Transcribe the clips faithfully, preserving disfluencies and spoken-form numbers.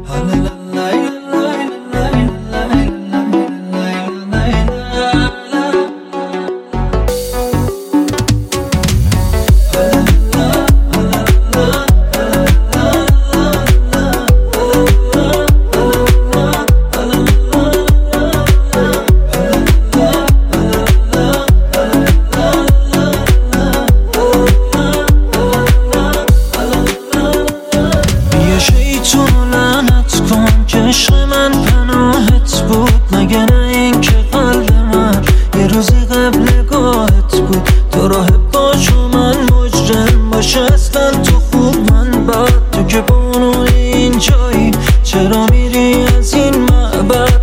عشق من پناهت بود مگه نه این که قلب من یه روزی قبل گاهت بود تو راه باشو من مجرم باشه اصلا تو خوب من بد تو که بانوی این جایی چرا میری از این معبد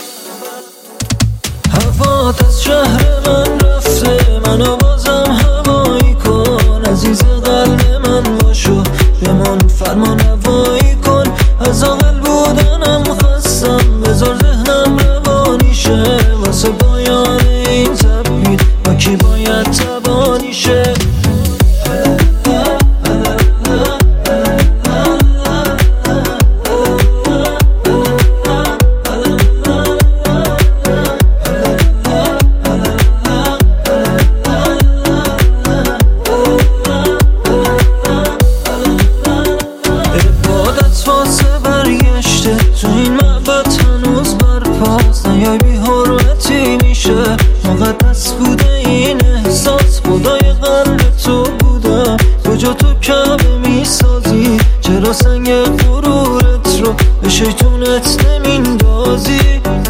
هوات از شهر من رفته منو بازم هوایی کن عزیز قلب من باشو بمون فرمان هوایی کن از آقل بودنم خستم بذار ذهنم روانی شه واسه پایان این تبید با کی باید تبانی شه تو این معبد هنوز برپاست نیای بی حرمتی میشه مقدس بوده این احساس خدای قلب تو بودم کجا تو کعبه میسازی چرا سنگ غرورت رو به شیطونت نمیندازی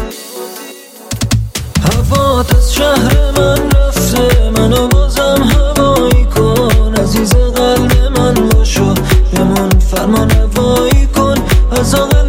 هوات از شهر من رفته منو بازم هوایی کن عزیز قلب من باشو بمون فرمان هوایی کن از آقل